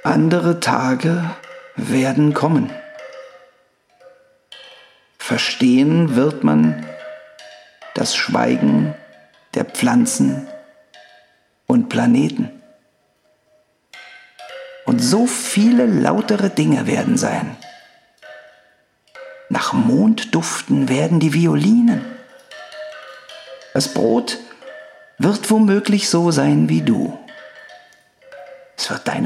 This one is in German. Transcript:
Andere Tage werden kommen. Verstehen wird man das Schweigen der Pflanzen und Planeten. Und so viele lautere Dinge werden sein. Nach Mond duften werden die Violinen. Das Brot wird womöglich so sein wie du. Es wird deine